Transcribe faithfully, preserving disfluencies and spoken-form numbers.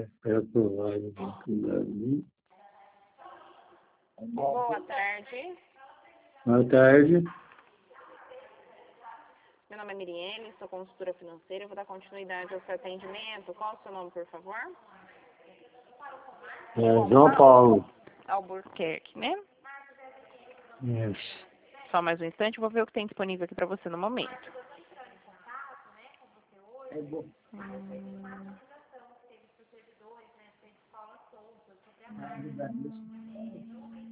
é aprovado. Boa tarde. Boa tarde. Meu nome é Miriene, sou consultora financeira. Eu vou dar continuidade ao seu atendimento. Qual o seu nome, por favor? É João Paulo. Albuquerque, né? Isso. Só mais um instante, eu vou ver o que tem disponível aqui para você no momento. Hum.